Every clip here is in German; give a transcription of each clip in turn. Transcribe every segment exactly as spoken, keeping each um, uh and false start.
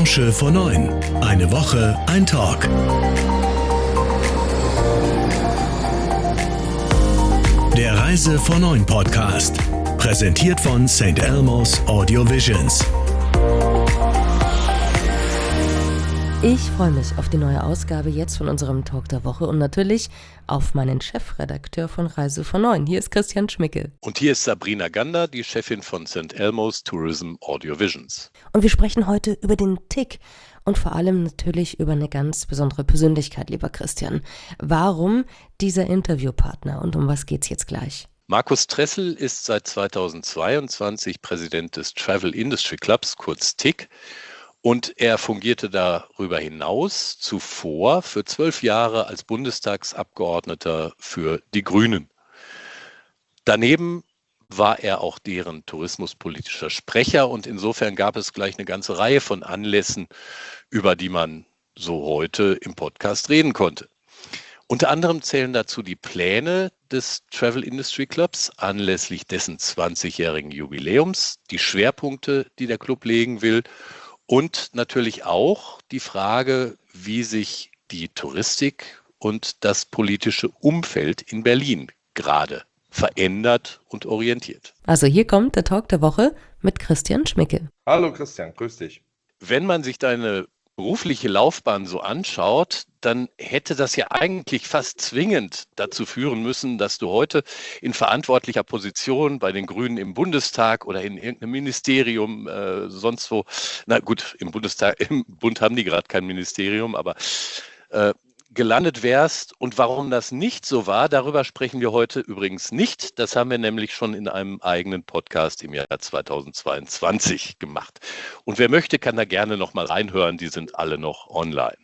Branche vor neun. Eine Woche, ein Talk. Der Reise vor neun Podcast. Präsentiert von Saint Elmo's Audio Visions. Ich freue mich auf die neue Ausgabe jetzt von unserem Talk der Woche und natürlich auf meinen Chefredakteur von Reise vor neun. Hier ist Christian Schmickel. Und hier ist Sabrina Gander, die Chefin von Saint Elmo's Tourism Audio Visions. Und wir sprechen heute über den Tick und vor allem natürlich über eine ganz besondere Persönlichkeit, lieber Christian. Warum dieser Interviewpartner und um was geht's jetzt gleich? Markus Tressel ist seit zweitausendzweiundzwanzig Präsident des Travel Industry Clubs, kurz T I C. Und er fungierte darüber hinaus zuvor für zwölf Jahre als Bundestagsabgeordneter für die Grünen. Daneben war er auch deren tourismuspolitischer Sprecher und insofern gab es gleich eine ganze Reihe von Anlässen, über die man so heute im Podcast reden konnte. Unter anderem zählen dazu die Pläne des Travel Industry Clubs anlässlich dessen zwanzigjährigen Jubiläums, die Schwerpunkte, die der Club legen will, und natürlich auch die Frage, wie sich die Touristik und das politische Umfeld in Berlin gerade verändert und orientiert. Also hier kommt der Talk der Woche mit Christian Schmickel. Hallo Christian, grüß dich. Wenn man sich deine berufliche Laufbahn so anschaut, dann hätte das ja eigentlich fast zwingend dazu führen müssen, dass du heute in verantwortlicher Position bei den Grünen im Bundestag oder in irgendeinem Ministerium, äh, sonst wo, na gut, im Bundestag, im Bund haben die gerade kein Ministerium, aber äh, gelandet wärst. Und warum das nicht so war, darüber sprechen wir heute übrigens nicht. Das haben wir nämlich schon in einem eigenen Podcast im Jahr zweitausendzweiundzwanzig gemacht. Und wer möchte, kann da gerne noch mal reinhören. Die sind alle noch online.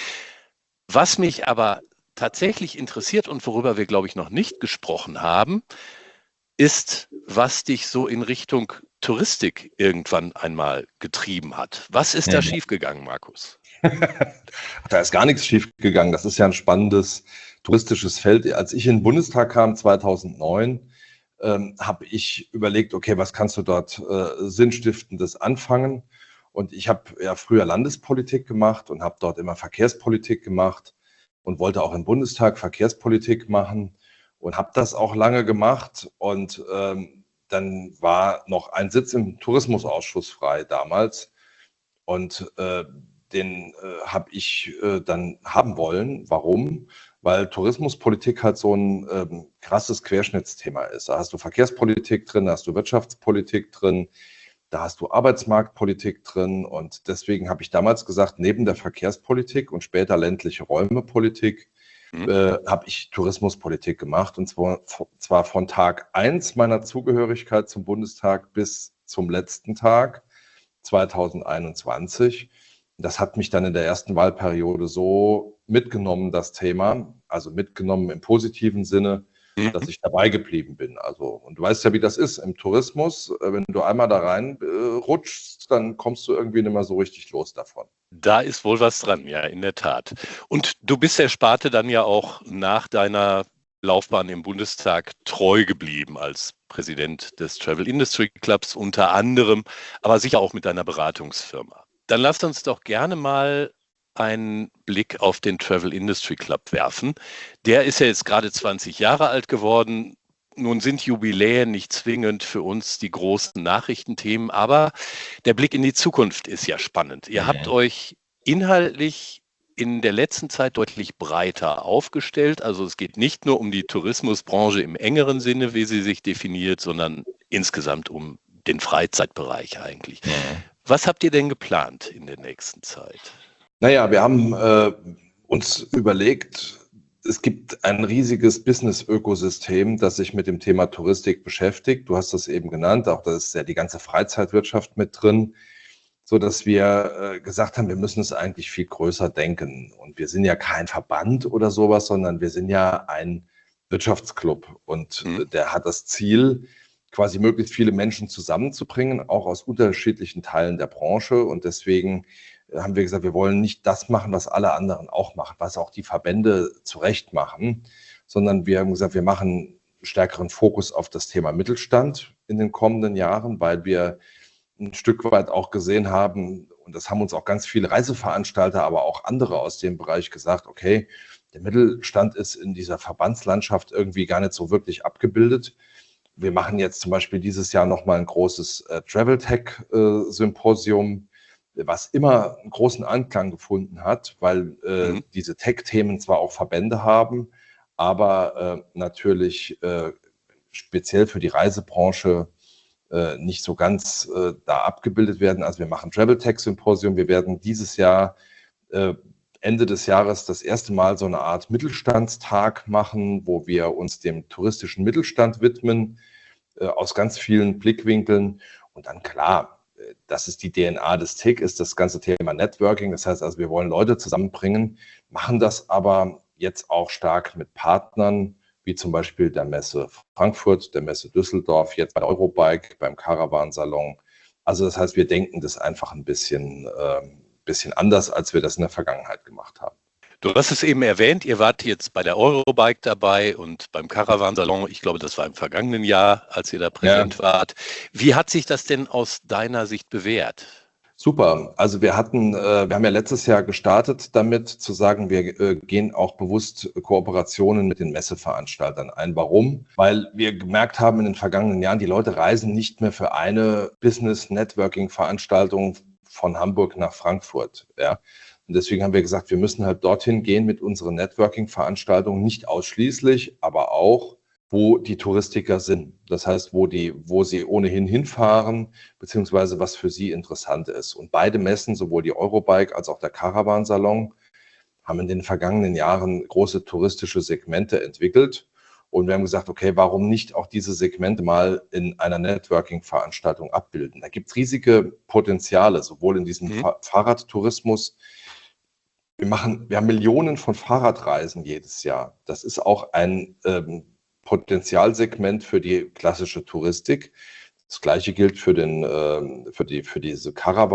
Was mich aber tatsächlich interessiert und worüber wir, glaube ich, noch nicht gesprochen haben, ist, was dich so in Richtung Touristik irgendwann einmal getrieben hat. Was ist da schiefgegangen, Markus? Da ist gar nichts schiefgegangen. Das ist ja ein spannendes touristisches Feld. Als ich in den Bundestag kam zweitausendneun, ähm, habe ich überlegt, okay, was kannst du dort äh, Sinnstiftendes anfangen? Und ich habe ja früher Landespolitik gemacht und habe dort immer Verkehrspolitik gemacht und wollte auch im Bundestag Verkehrspolitik machen und habe das auch lange gemacht. Und ähm, dann war noch ein Sitz im Tourismusausschuss frei damals. Und äh, den äh, habe ich äh, dann haben wollen. Warum? Weil Tourismuspolitik halt so ein ähm, krasses Querschnittsthema ist. Da hast du Verkehrspolitik drin, da hast du Wirtschaftspolitik drin, da hast du Arbeitsmarktpolitik drin. Und deswegen habe ich damals gesagt, neben der Verkehrspolitik und später ländliche Räumepolitik mhm. äh, habe ich Tourismuspolitik gemacht. Und zwar, zwar von Tag eins meiner Zugehörigkeit zum Bundestag bis zum letzten Tag zweitausendeinundzwanzig. Das hat mich dann in der ersten Wahlperiode so mitgenommen, das Thema, also mitgenommen im positiven Sinne, mhm. dass ich dabei geblieben bin. Also, und du weißt ja, wie das ist im Tourismus. Wenn du einmal da rein äh, rutschst, dann kommst du irgendwie nicht mehr so richtig los davon. Da ist wohl was dran, ja, in der Tat. Und du bist der Sparte dann ja auch nach deiner Laufbahn im Bundestag treu geblieben als Präsident des Travel Industry Clubs unter anderem, aber sicher auch mit deiner Beratungsfirma. Dann lasst uns doch gerne mal einen Blick auf den Travel Industry Club werfen. Der ist ja jetzt gerade zwanzig Jahre alt geworden. Nun sind Jubiläen nicht zwingend für uns die großen Nachrichtenthemen, aber der Blick in die Zukunft ist ja spannend. Ihr habt euch inhaltlich in der letzten Zeit deutlich breiter aufgestellt. Also es geht nicht nur um die Tourismusbranche im engeren Sinne, wie sie sich definiert, sondern insgesamt um den Freizeitbereich eigentlich. Ja. Was habt ihr denn geplant in der nächsten Zeit? Naja, wir haben äh, uns überlegt, es gibt ein riesiges Business-Ökosystem, das sich mit dem Thema Touristik beschäftigt. Du hast das eben genannt, auch da ist ja die ganze Freizeitwirtschaft mit drin, so dass wir äh, gesagt haben, wir müssen es eigentlich viel größer denken. Und wir sind ja kein Verband oder sowas, sondern wir sind ja ein Wirtschaftsclub. Und mhm. äh, der hat das Ziel, quasi möglichst viele Menschen zusammenzubringen, auch aus unterschiedlichen Teilen der Branche. Und deswegen haben wir gesagt, wir wollen nicht das machen, was alle anderen auch machen, was auch die Verbände zurecht machen, sondern wir haben gesagt, wir machen stärkeren Fokus auf das Thema Mittelstand in den kommenden Jahren, weil wir ein Stück weit auch gesehen haben, und das haben uns auch ganz viele Reiseveranstalter, aber auch andere aus dem Bereich gesagt, okay, der Mittelstand ist in dieser Verbandslandschaft irgendwie gar nicht so wirklich abgebildet. Wir machen jetzt zum Beispiel dieses Jahr nochmal ein großes äh, Travel-Tech-Symposium, äh, was immer einen großen Anklang gefunden hat, weil äh, mhm. diese Tech-Themen zwar auch Verbände haben, aber äh, natürlich äh, speziell für die Reisebranche äh, nicht so ganz äh, da abgebildet werden. Also wir machen Travel-Tech-Symposium. Wir werden dieses Jahr äh, Ende des Jahres das erste Mal so eine Art Mittelstandstag machen, wo wir uns dem touristischen Mittelstand widmen, äh, aus ganz vielen Blickwinkeln. Und dann klar, äh, das ist die D N A des T I C, ist das ganze Thema Networking. Das heißt also, wir wollen Leute zusammenbringen, machen das aber jetzt auch stark mit Partnern, wie zum Beispiel der Messe Frankfurt, der Messe Düsseldorf, jetzt bei Eurobike, beim Caravan-Salon. Also das heißt, wir denken das einfach ein bisschen... Äh, bisschen anders, als wir das in der Vergangenheit gemacht haben. Du hast es eben erwähnt, ihr wart jetzt bei der Eurobike dabei und beim Caravan-Salon, ich glaube, das war im vergangenen Jahr, als ihr da präsent ja. wart. Wie hat sich das denn aus deiner Sicht bewährt? Super, also wir hatten, äh, wir haben ja letztes Jahr gestartet damit zu sagen, wir äh, gehen auch bewusst Kooperationen mit den Messeveranstaltern ein. Warum? Weil wir gemerkt haben in den vergangenen Jahren, die Leute reisen nicht mehr für eine Business-Networking-Veranstaltung von Hamburg nach Frankfurt, ja. Und deswegen haben wir gesagt, wir müssen halt dorthin gehen mit unseren Networking-Veranstaltungen, nicht ausschließlich, aber auch, wo die Touristiker sind. Das heißt, wo die, wo sie ohnehin hinfahren, beziehungsweise was für sie interessant ist. Und beide Messen, sowohl die Eurobike als auch der Caravan-Salon, haben in den vergangenen Jahren große touristische Segmente entwickelt. Und wir haben gesagt, okay, warum nicht auch diese Segmente mal in einer Networking-Veranstaltung abbilden? Da gibt es riesige Potenziale, sowohl in diesem mhm. Fa- Fahrradtourismus. Wir machen, wir haben Millionen von Fahrradreisen jedes Jahr. Das ist auch ein ähm, Potenzialsegment für die klassische Touristik. Das Gleiche gilt für den, äh, für die, für diese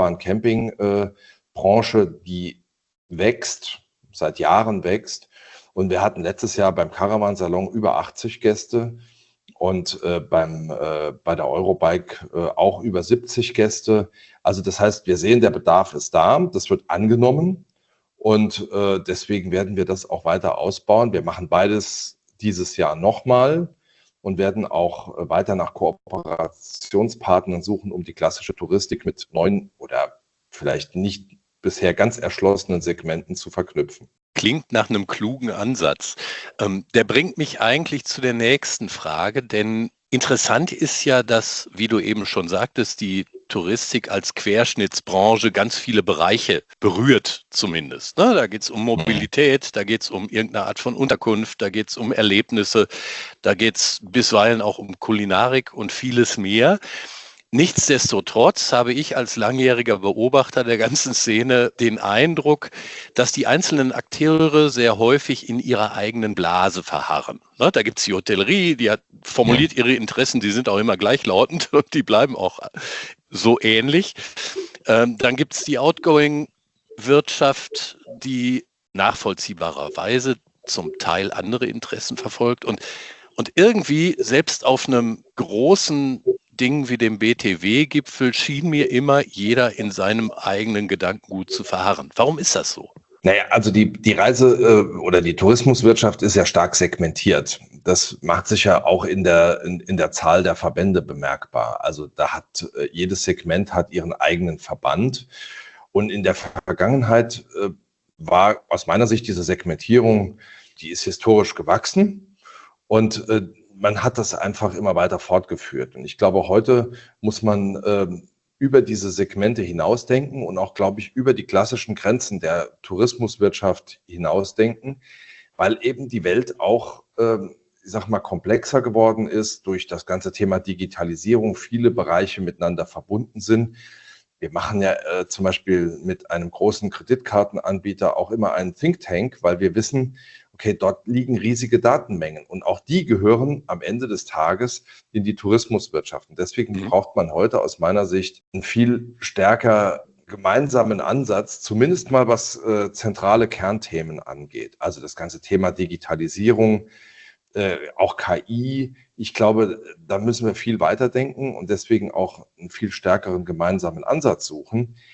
Caravan-Camping-Branche, äh, die wächst, seit Jahren wächst. Und wir hatten letztes Jahr beim Caravan-Salon über achtzig Gäste und äh, beim, äh, bei der Eurobike äh, auch über siebzig Gäste. Also das heißt, wir sehen, der Bedarf ist da, das wird angenommen und äh, deswegen werden wir das auch weiter ausbauen. Wir machen beides dieses Jahr nochmal und werden auch äh, weiter nach Kooperationspartnern suchen, um die klassische Touristik mit neuen oder vielleicht nicht bisher ganz erschlossenen Segmenten zu verknüpfen. Klingt nach einem klugen Ansatz. Ähm, der bringt mich eigentlich zu der nächsten Frage, denn interessant ist ja, dass, wie du eben schon sagtest, die Touristik als Querschnittsbranche ganz viele Bereiche berührt zumindest. Ne? Da geht es um Mobilität, da geht es um irgendeine Art von Unterkunft, da geht es um Erlebnisse, da geht es bisweilen auch um Kulinarik und vieles mehr. Nichtsdestotrotz habe ich als langjähriger Beobachter der ganzen Szene den Eindruck, dass die einzelnen Akteure sehr häufig in ihrer eigenen Blase verharren. Ne, da gibt es die Hotellerie, die hat formuliert ihre Interessen, die sind auch immer gleichlautend und die bleiben auch so ähnlich. Ähm, dann gibt es die Outgoing-Wirtschaft, die nachvollziehbarerweise zum Teil andere Interessen verfolgt. Und, und irgendwie, selbst auf einem großen Ding wie dem B T W-Gipfel schien mir immer jeder in seinem eigenen Gedankengut zu verharren. Warum ist das so? Naja, also die, die Reise- äh, oder die Tourismuswirtschaft ist ja stark segmentiert. Das macht sich ja auch in der, in, in der Zahl der Verbände bemerkbar. Also da hat äh, jedes Segment hat ihren eigenen Verband. Und in der Vergangenheit äh, war aus meiner Sicht diese Segmentierung, die ist historisch gewachsen. Und äh, man hat das einfach immer weiter fortgeführt. Und ich glaube, heute muss man äh, über diese Segmente hinausdenken und auch, glaube ich, über die klassischen Grenzen der Tourismuswirtschaft hinausdenken, weil eben die Welt auch, äh, ich sag mal, komplexer geworden ist durch das ganze Thema Digitalisierung, viele Bereiche miteinander verbunden sind. Wir machen ja äh, zum Beispiel mit einem großen Kreditkartenanbieter auch immer einen Think Tank, weil wir wissen, okay, dort liegen riesige Datenmengen und auch die gehören am Ende des Tages in die Tourismuswirtschaft. Und deswegen mhm. braucht man heute aus meiner Sicht einen viel stärker gemeinsamen Ansatz, zumindest mal was äh, zentrale Kernthemen angeht. Also das ganze Thema Digitalisierung, äh, auch K I. Ich glaube, da müssen wir viel weiterdenken und deswegen auch einen viel stärkeren gemeinsamen Ansatz suchen.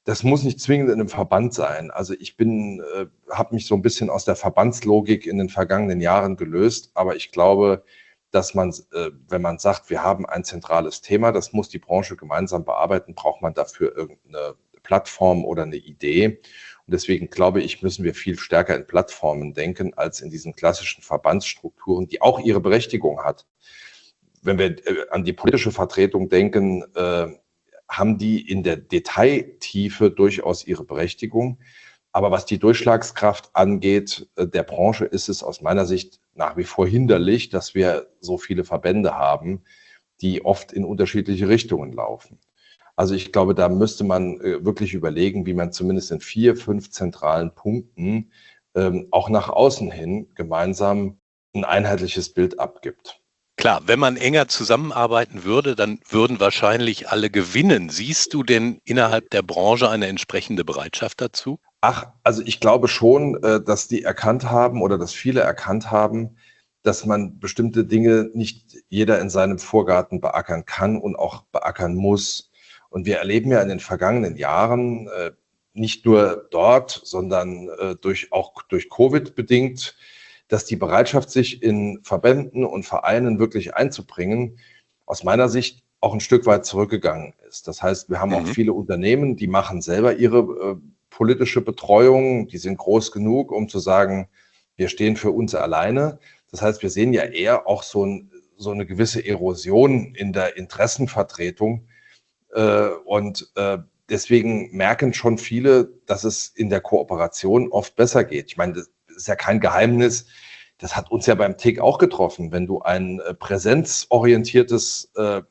das muss nicht zwingend in einem Verband sein. Also ich bin, äh, habe mich so ein bisschen aus der Verbandslogik in den vergangenen Jahren gelöst, aber ich glaube, dass man, äh, wenn man sagt, wir haben ein zentrales Thema, das muss die Branche gemeinsam bearbeiten, braucht man dafür irgendeine Plattform oder eine Idee. Und deswegen glaube ich, müssen wir viel stärker in Plattformen denken, als in diesen klassischen Verbandsstrukturen, die auch ihre Berechtigung hat. Wenn wir äh, an die politische Vertretung denken, äh, haben die in der Detailtiefe durchaus ihre Berechtigung. Aber was die Durchschlagskraft angeht, äh, der Branche ist es aus meiner Sicht nach wie vor hinderlich, dass wir so viele Verbände haben, die oft in unterschiedliche Richtungen laufen. Also ich glaube, da müsste man äh, wirklich überlegen, wie man zumindest in vier, fünf zentralen Punkten ähm, auch nach außen hin gemeinsam ein einheitliches Bild abgibt. Klar, wenn man enger zusammenarbeiten würde, dann würden wahrscheinlich alle gewinnen. Siehst du denn innerhalb der Branche eine entsprechende Bereitschaft dazu? Ach, also ich glaube schon, äh, dass die erkannt haben oder dass viele erkannt haben, dass man bestimmte Dinge nicht jeder in seinem Vorgarten beackern kann und auch beackern muss. Und wir erleben ja in den vergangenen Jahren, äh, nicht nur dort, sondern äh, durch, auch durch Covid bedingt, dass die Bereitschaft, sich in Verbänden und Vereinen wirklich einzubringen, aus meiner Sicht auch ein Stück weit zurückgegangen ist. Das heißt, wir haben mhm. auch viele Unternehmen, die machen selber ihre äh, politische Betreuung, die sind groß genug, um zu sagen, wir stehen für uns alleine. Das heißt, wir sehen ja eher auch so, ein, so eine gewisse Erosion in der Interessenvertretung. Äh, und äh, deswegen merken schon viele, dass es in der Kooperation oft besser geht. Ich meine, das ist ja kein Geheimnis. Das hat uns ja beim T I C auch getroffen. Wenn du ein äh, präsenzorientiertes äh,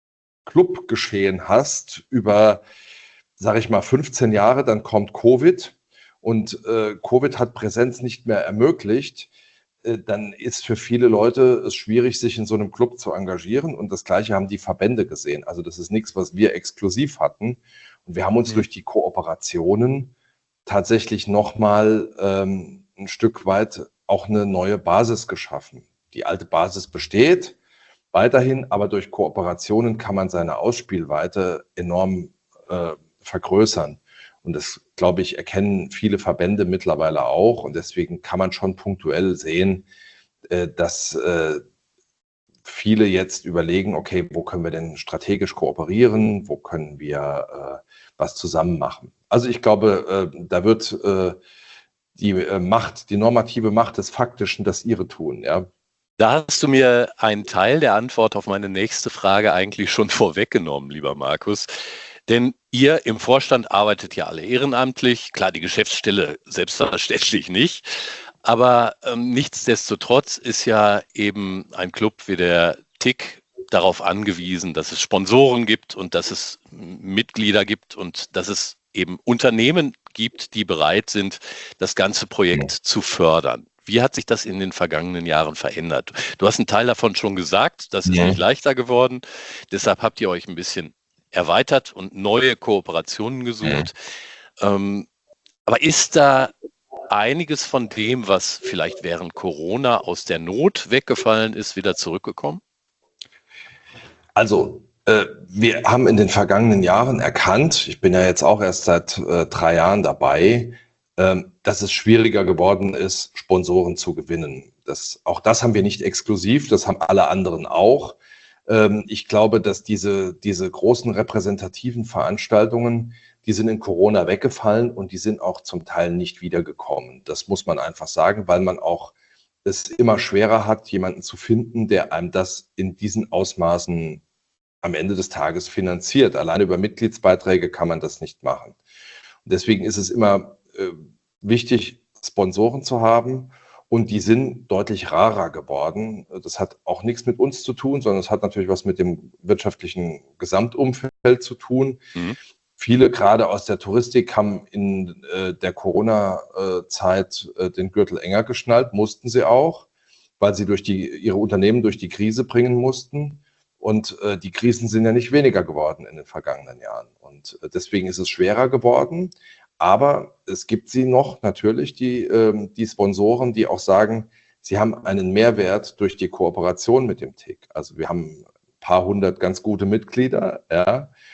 Clubgeschehen hast über, sage ich mal, fünfzehn Jahre, dann kommt Covid und äh, Covid hat Präsenz nicht mehr ermöglicht, äh, dann ist für viele Leute es schwierig, sich in so einem Club zu engagieren. Und das Gleiche haben die Verbände gesehen. Also das ist nichts, was wir exklusiv hatten. Und wir haben uns mhm. durch die Kooperationen tatsächlich nochmal ähm, ein Stück weit auch eine neue Basis geschaffen. Die alte Basis besteht weiterhin, aber durch Kooperationen kann man seine Ausspielweite enorm äh, vergrößern. Und das, glaube ich, erkennen viele Verbände mittlerweile auch. Und deswegen kann man schon punktuell sehen, äh, dass äh, viele jetzt überlegen, okay, wo können wir denn strategisch kooperieren? Wo können wir äh, was zusammen machen? Also ich glaube, äh, da wird äh, die äh, Macht, die normative Macht des Faktischen das ihre tun, ja. Da hast du mir einen Teil der Antwort auf meine nächste Frage eigentlich schon vorweggenommen, lieber Markus. Denn ihr im Vorstand arbeitet ja alle ehrenamtlich. Klar, die Geschäftsstelle selbstverständlich nicht. Aber ähm, nichtsdestotrotz ist ja eben ein Club wie der T I C darauf angewiesen, dass es Sponsoren gibt und dass es Mitglieder gibt und dass es eben Unternehmen gibt, die bereit sind, das ganze Projekt ja. zu fördern. Wie hat sich das in den vergangenen Jahren verändert? Du hast einen Teil davon schon gesagt, das ist ja. nicht leichter geworden. Deshalb habt ihr euch ein bisschen erweitert und neue Kooperationen gesucht. Ja. Ähm, aber ist da einiges von dem, was vielleicht während Corona aus der Not weggefallen ist, wieder zurückgekommen? Also, äh, wir haben in den vergangenen Jahren erkannt, ich bin ja jetzt auch erst seit äh, drei Jahren dabei, äh, dass es schwieriger geworden ist, Sponsoren zu gewinnen. Das, auch das haben wir nicht exklusiv, das haben alle anderen auch. Ähm, ich glaube, dass diese, diese großen repräsentativen Veranstaltungen, die sind in Corona weggefallen und die sind auch zum Teil nicht wiedergekommen. Das muss man einfach sagen, weil man auch es immer schwerer hat, jemanden zu finden, der einem das in diesen Ausmaßen am Ende des Tages finanziert. Alleine über Mitgliedsbeiträge kann man das nicht machen. Und deswegen ist es immer äh, wichtig, Sponsoren zu haben. Und die sind deutlich rarer geworden. Das hat auch nichts mit uns zu tun, sondern es hat natürlich was mit dem wirtschaftlichen Gesamtumfeld zu tun. Mhm. Viele, gerade aus der Touristik, haben in äh, der Corona-Zeit äh, den Gürtel enger geschnallt, mussten sie auch, weil sie durch die, ihre Unternehmen durch die Krise bringen mussten. Und äh, die Krisen sind ja nicht weniger geworden in den vergangenen Jahren. Und äh, deswegen ist es schwerer geworden. Aber es gibt sie noch, natürlich, die, ähm, die Sponsoren, die auch sagen, sie haben einen Mehrwert durch die Kooperation mit dem T I C. Also wir haben ein paar hundert ganz gute Mitglieder, ja.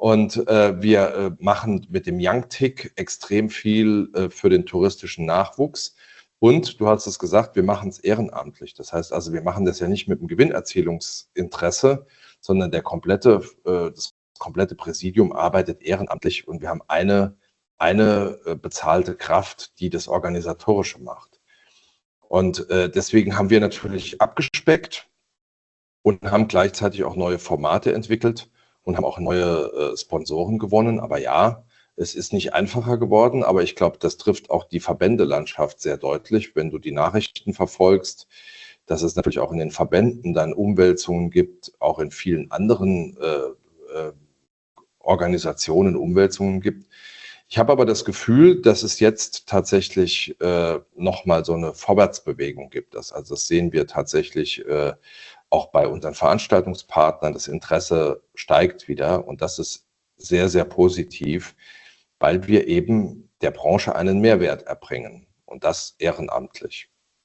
Und äh, wir äh, machen mit dem Young Tick extrem viel äh, für den touristischen Nachwuchs. Und du hast es gesagt, wir machen es ehrenamtlich. Das heißt also, wir machen das ja nicht mit einem Gewinnerzielungsinteresse, sondern der komplette, äh, das komplette Präsidium arbeitet ehrenamtlich und wir haben eine, eine äh, bezahlte Kraft, die das Organisatorische macht. Und äh, deswegen haben wir natürlich abgespeckt und haben gleichzeitig auch neue Formate entwickelt und haben auch neue äh, Sponsoren gewonnen. Aber ja, es ist nicht einfacher geworden, aber ich glaube, das trifft auch die Verbändelandschaft sehr deutlich, wenn du die Nachrichten verfolgst, dass es natürlich auch in den Verbänden dann Umwälzungen gibt, auch in vielen anderen äh, äh, Organisationen Umwälzungen gibt. Ich habe aber das Gefühl, dass es jetzt tatsächlich äh, nochmal so eine Vorwärtsbewegung gibt. Das, also das sehen wir tatsächlich äh, auch bei unseren Veranstaltungspartnern. Das Interesse steigt wieder und das ist sehr, sehr positiv, weil wir eben der Branche einen Mehrwert erbringen und das ehrenamtlich.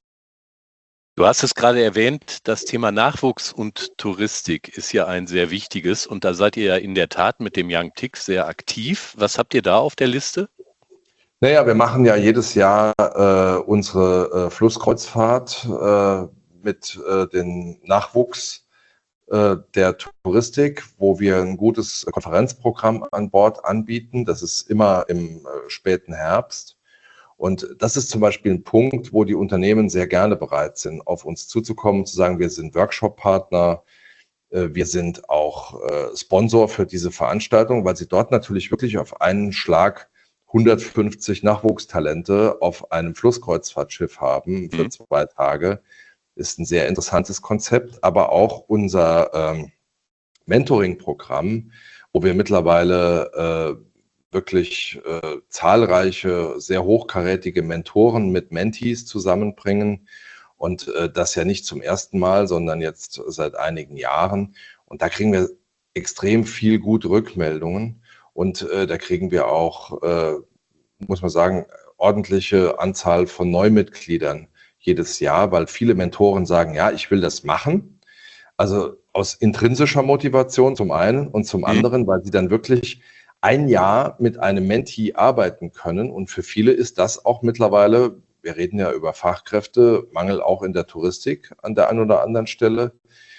Du hast es gerade erwähnt, das Thema Nachwuchs und Touristik ist ja ein sehr wichtiges und da seid ihr ja in der Tat mit dem Young Tick sehr aktiv. Was habt ihr da auf der Liste? Naja, wir machen ja jedes Jahr äh, unsere äh, Flusskreuzfahrt äh, mit äh, dem Nachwuchs äh, der Touristik, wo wir ein gutes Konferenzprogramm an Bord anbieten. Das ist immer im äh, späten Herbst. Und das ist zum Beispiel ein Punkt, wo die Unternehmen sehr gerne bereit sind, auf uns zuzukommen, zu sagen, wir sind Workshop-Partner, wir sind auch Sponsor für diese Veranstaltung, weil sie dort natürlich wirklich auf einen Schlag hundertfünfzig Nachwuchstalente auf einem Flusskreuzfahrtschiff haben für mhm. zwei Tage. Ist ein sehr interessantes Konzept, aber auch unser ähm, Mentoring-Programm, wo wir mittlerweile äh, wirklich äh, zahlreiche, sehr hochkarätige Mentoren mit Mentees zusammenbringen und äh, das ja nicht zum ersten Mal, sondern jetzt seit einigen Jahren. Und da kriegen wir extrem viel gute Rückmeldungen und äh, da kriegen wir auch, äh, muss man sagen, ordentliche Anzahl von Neumitgliedern jedes Jahr, weil viele Mentoren sagen, ja, ich will das machen. Also aus intrinsischer Motivation zum einen und zum anderen, weil sie dann wirklich ein Jahr mit einem Mentee arbeiten können. Und für viele ist das auch mittlerweile, wir reden ja über Fachkräftemangel auch in der Touristik an der einen oder anderen Stelle,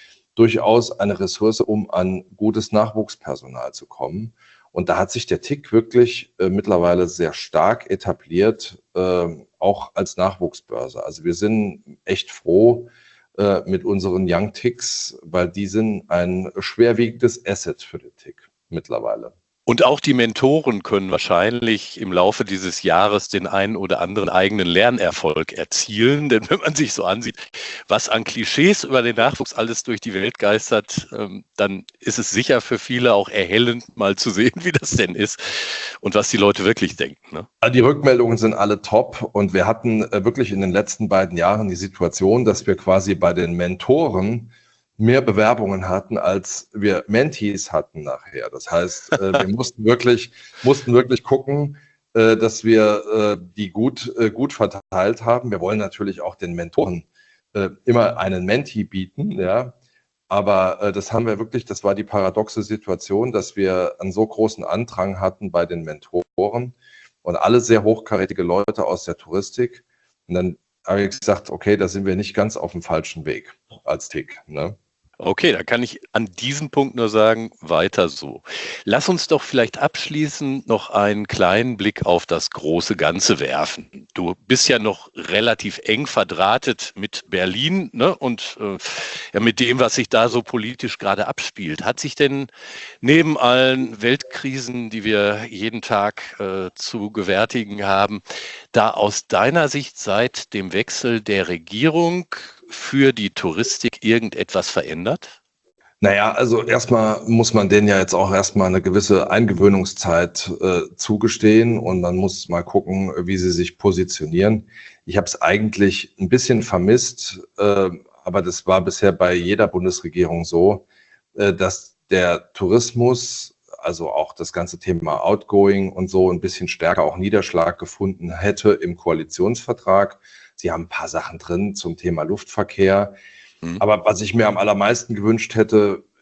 durchaus eine Ressource, um an gutes Nachwuchspersonal zu kommen. Und da hat sich der Tick wirklich äh, mittlerweile sehr stark etabliert, äh, auch als Nachwuchsbörse. Also wir sind echt froh äh, mit unseren Young Ticks, weil die sind ein schwerwiegendes Asset für den Tick mittlerweile. Und auch die Mentoren können wahrscheinlich im Laufe dieses Jahres den einen oder anderen eigenen Lernerfolg erzielen. Denn wenn man sich so ansieht, was an Klischees über den Nachwuchs alles durch die Welt geistert, dann ist es sicher für viele auch erhellend, mal zu sehen, wie das denn ist und was die Leute wirklich denken. Ne? Die Rückmeldungen sind alle top und wir hatten wirklich in den letzten beiden Jahren die Situation, dass wir quasi bei den Mentoren mehr Bewerbungen hatten, als wir Mentees hatten nachher. Das heißt, äh, wir mussten wirklich, mussten wirklich gucken, äh, dass wir äh, die gut, äh, gut verteilt haben. Wir wollen natürlich auch den Mentoren äh, immer einen Mentee bieten, ja. Aber äh, das haben wir wirklich, das war die paradoxe Situation, dass wir einen so großen Andrang hatten bei den Mentoren und alle sehr hochkarätige Leute aus der Touristik. Und dann habe ich gesagt, okay, da sind wir nicht ganz auf dem falschen Weg als Tick, ne? Okay, da kann ich an diesem Punkt nur sagen, weiter so. Lass uns doch vielleicht abschließend noch einen kleinen Blick auf das große Ganze werfen. Du bist ja noch relativ eng verdrahtet mit Berlin, ne? Und äh, ja, mit dem, was sich da so politisch gerade abspielt. Hat sich denn neben allen Weltkrisen, die wir jeden Tag äh, zu gewärtigen haben, da aus deiner Sicht seit dem Wechsel der Regierung für die Touristik irgendetwas verändert? Naja, also erstmal muss man denen ja jetzt auch erstmal eine gewisse Eingewöhnungszeit äh, zugestehen und man muss mal gucken, wie sie sich positionieren. Ich habe es eigentlich ein bisschen vermisst, äh, aber das war bisher bei jeder Bundesregierung so, äh, dass der Tourismus, also auch das ganze Thema Outgoing und so ein bisschen stärker auch Niederschlag gefunden hätte im Koalitionsvertrag. Sie haben ein paar Sachen drin zum Thema Luftverkehr. Mhm. Aber was ich mir am allermeisten gewünscht hätte,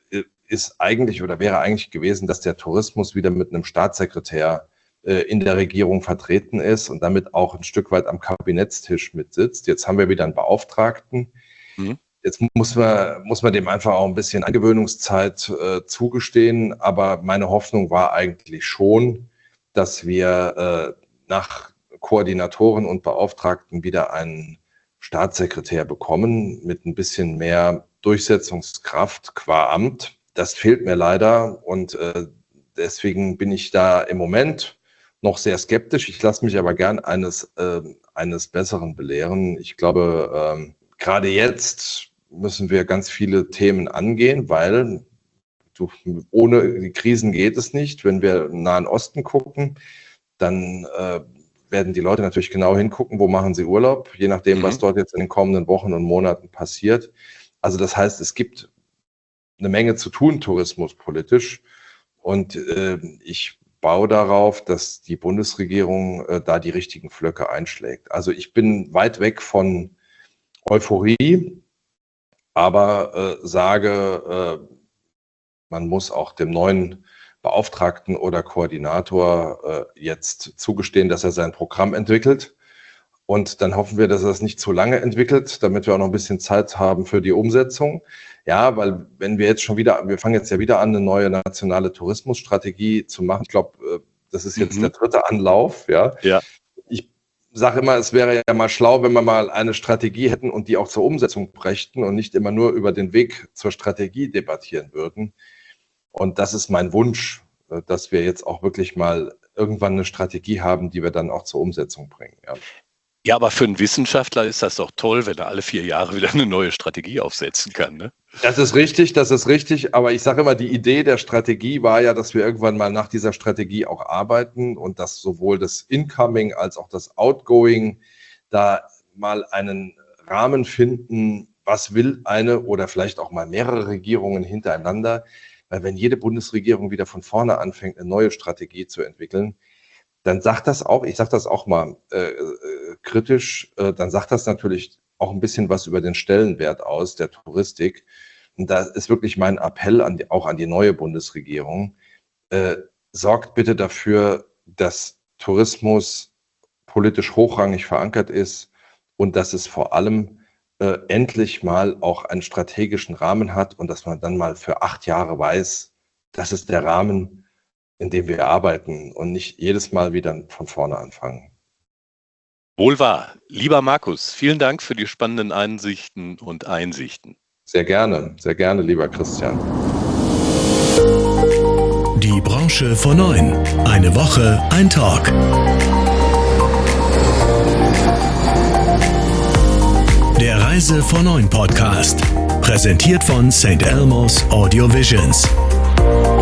ist eigentlich oder wäre eigentlich gewesen, dass der Tourismus wieder mit einem Staatssekretär äh, in der Regierung vertreten ist und damit auch ein Stück weit am Kabinettstisch mitsitzt. Jetzt haben wir wieder einen Beauftragten. Mhm. Jetzt muss man, muss man dem einfach auch ein bisschen Eingewöhnungszeit äh, zugestehen. Aber meine Hoffnung war eigentlich schon, dass wir äh, nach Koordinatoren und Beauftragten wieder einen Staatssekretär bekommen mit ein bisschen mehr Durchsetzungskraft qua Amt. Das fehlt mir leider und äh, deswegen bin ich da im Moment noch sehr skeptisch. Ich lasse mich aber gern eines, äh, eines Besseren belehren. Ich glaube, äh, gerade jetzt müssen wir ganz viele Themen angehen, weil du, ohne die Krisen geht es nicht. Wenn wir im Nahen Osten gucken, dann äh, werden die Leute natürlich genau hingucken, wo machen sie Urlaub, je nachdem, mhm. was dort jetzt in den kommenden Wochen und Monaten passiert. Also das heißt, es gibt eine Menge zu tun, tourismuspolitisch. Und äh, ich baue darauf, dass die Bundesregierung äh, da die richtigen Pflöcke einschlägt. Also ich bin weit weg von Euphorie, aber äh, sage, äh, man muss auch dem neuen Beauftragten oder Koordinator äh, jetzt zugestehen, dass er sein Programm entwickelt. Und dann hoffen wir, dass er es nicht zu lange entwickelt, damit wir auch noch ein bisschen Zeit haben für die Umsetzung. Ja, weil wenn wir jetzt schon wieder, wir fangen jetzt ja wieder an, eine neue nationale Tourismusstrategie zu machen. Ich glaube, das ist jetzt mhm. der dritte Anlauf. Ja. ja. Ich sage immer, es wäre ja mal schlau, wenn wir mal eine Strategie hätten und die auch zur Umsetzung brächten und nicht immer nur über den Weg zur Strategie debattieren würden. Und das ist mein Wunsch, dass wir jetzt auch wirklich mal irgendwann eine Strategie haben, die wir dann auch zur Umsetzung bringen. Ja. Ja, aber für einen Wissenschaftler ist das doch toll, wenn er alle vier Jahre wieder eine neue Strategie aufsetzen kann, ne? Das ist richtig, das ist richtig. Aber ich sage immer, die Idee der Strategie war ja, dass wir irgendwann mal nach dieser Strategie auch arbeiten und dass sowohl das Incoming als auch das Outgoing da mal einen Rahmen finden, was will eine oder vielleicht auch mal mehrere Regierungen hintereinander. Weil wenn jede Bundesregierung wieder von vorne anfängt, eine neue Strategie zu entwickeln, dann sagt das auch, ich sage das auch mal äh, äh, kritisch, äh, dann sagt das natürlich auch ein bisschen was über den Stellenwert aus der Touristik. Und da ist wirklich mein Appell an die, auch an die neue Bundesregierung, äh, sorgt bitte dafür, dass Tourismus politisch hochrangig verankert ist und dass es vor allem äh, endlich mal auch einen strategischen Rahmen hat und dass man dann mal für acht Jahre weiß, das ist der Rahmen, in dem wir arbeiten und nicht jedes Mal wieder von vorne anfangen. Wohl wahr. Lieber Markus, vielen Dank für die spannenden Einsichten und Einsichten. Sehr gerne, sehr gerne, lieber Christian. Die Branche vor neun. Eine Woche, ein Talk. Der Reise vor neun Podcast. Präsentiert von Saint Elmo's Audio Visions.